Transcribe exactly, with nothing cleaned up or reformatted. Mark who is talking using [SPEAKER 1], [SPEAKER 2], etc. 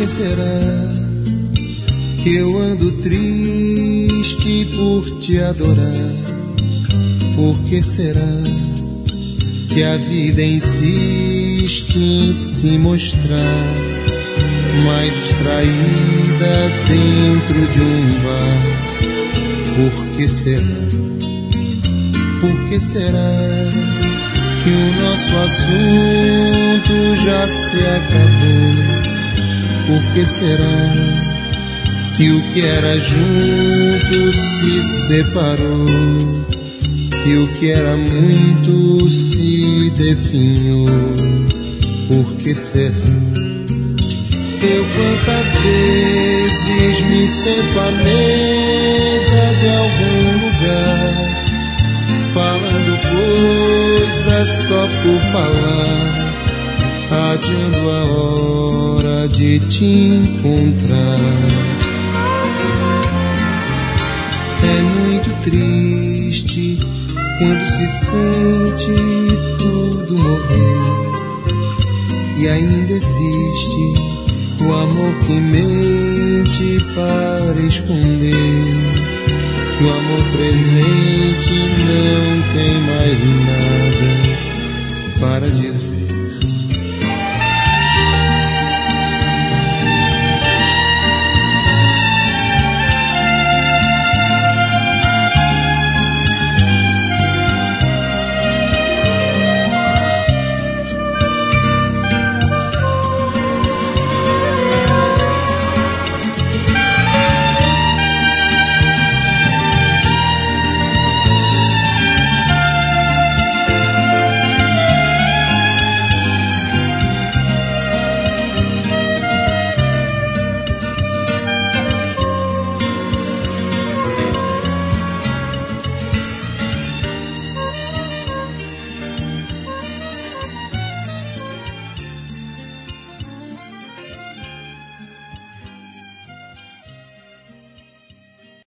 [SPEAKER 1] será que eu ando triste por te adorar? Por que será que a vida insiste em se mostrar mais distraída dentro de um bar? Por que será? Por que será que o nosso assunto já se acabou? Por que será que o que era junto se separou? E o que era muito se definhou? Por que será? Eu quantas vezes me sento à mesa de algum lugar, falando coisas só por falar, adiando a hora de te encontrar. É muito triste quando se sente tudo morrer e ainda existe o amor que mente para esconder, que o amor presente não tem mais nada para dizer.